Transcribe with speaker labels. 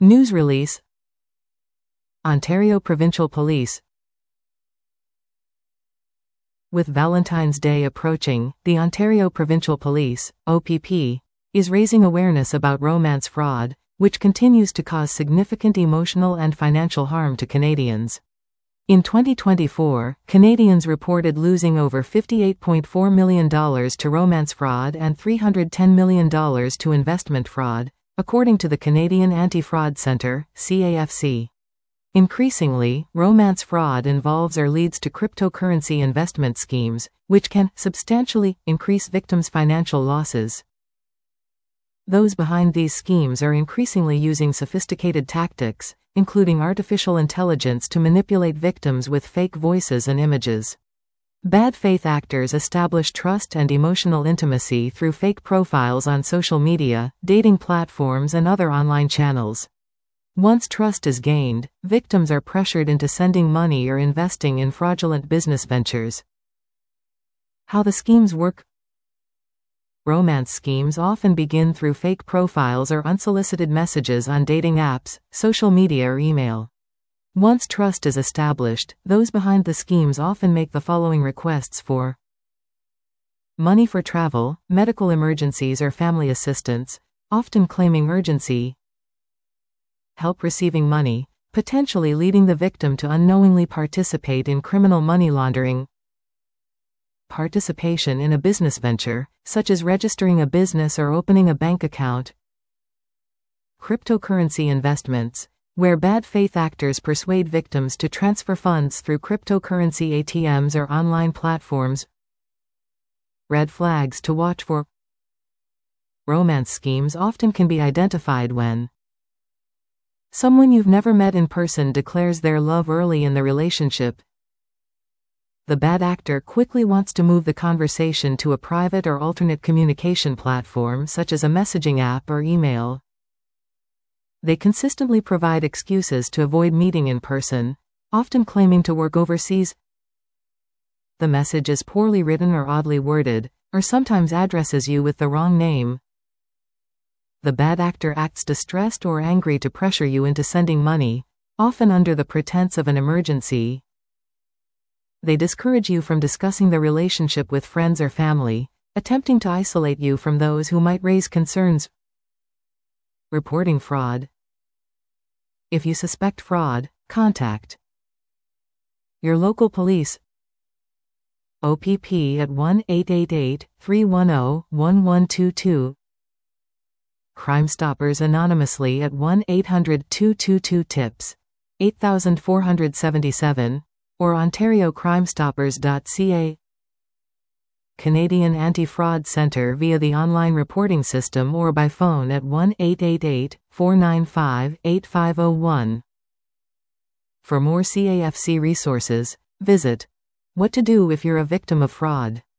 Speaker 1: News release. Ontario Provincial Police. With Valentine's Day approaching, the Ontario Provincial Police, OPP, is raising awareness about romance fraud, which continues to cause significant emotional and financial harm to Canadians. In 2024, Canadians reported losing over $58.4 million to romance fraud and $310 million to investment fraud, according to the Canadian Anti-Fraud Centre, CAFC. Increasingly, romance fraud involves or leads to cryptocurrency investment schemes, which can substantially increase victims' financial losses. Those behind these schemes are increasingly using sophisticated tactics, including artificial intelligence, to manipulate victims with fake voices and images. Bad faith actors establish trust and emotional intimacy through fake profiles on social media, dating platforms, and other online channels. Once trust is gained, victims are pressured into sending money or investing in fraudulent business ventures. How the schemes work. Romance schemes often begin through fake profiles or unsolicited messages on dating apps, social media, or email. Once trust is established, those behind the schemes often make the following requests for money for travel, medical emergencies, or family assistance, often claiming urgency. Help receiving money, potentially leading the victim to unknowingly participate in criminal money laundering. Participation in a business venture, such as registering a business or opening a bank account. Cryptocurrency investments, where bad faith actors persuade victims to transfer funds through cryptocurrency ATMs or online platforms. Red flags to watch for. Romance schemes often can be identified when someone you've never met in person declares their love early in the relationship. The bad actor quickly wants to move the conversation to a private or alternate communication platform such as a messaging app or email. They consistently provide excuses to avoid meeting in person, often claiming to work overseas. The message is poorly written or oddly worded, or sometimes addresses you with the wrong name. The bad actor acts distressed or angry to pressure you into sending money, often under the pretense of an emergency. They discourage you from discussing the relationship with friends or family, attempting to isolate you from those who might raise concerns. Reporting fraud. If you suspect fraud, contact your local police. OPP at 1-888-310-1122. Crime Stoppers anonymously at 1-800-222-TIPS, 8477, or ontariocrimestoppers.ca. Canadian Anti-Fraud Centre via the online reporting system or by phone at 1-888-495-8501. For more CAFC resources, visit What to Do If You're a Victim of Fraud.